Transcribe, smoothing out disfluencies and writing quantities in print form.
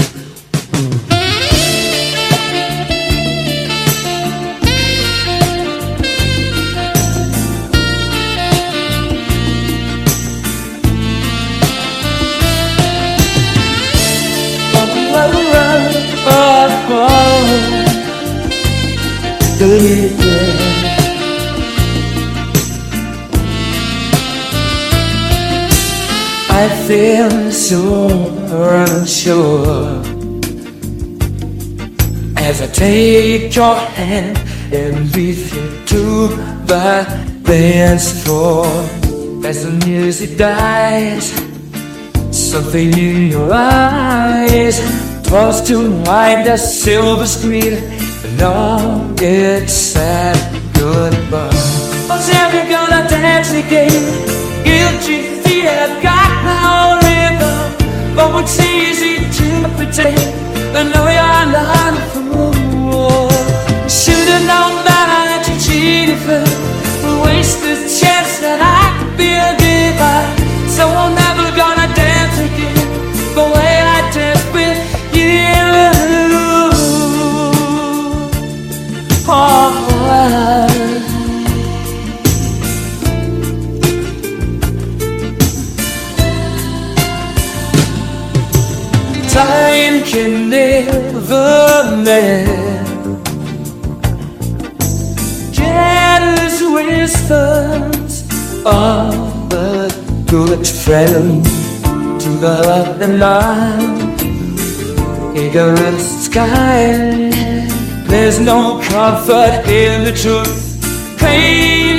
I feel so unsure as I take your hand and lead you to the dance floor. As the music dies, something in your eyes draws to light the silver screen, and all it's sad goodbye. Oh, never gonna dance again. Guilty feet have got no rhythm, but it's easy to pretend. I know you're not a fool. Should've known that you cheated for waste the chance that I could be a giver. So I'm never gonna dance again the way I danced with you. Time can never mend jealous whispers of a good friend to love the night. Ignorance sky, there's no comfort in the truth. Pain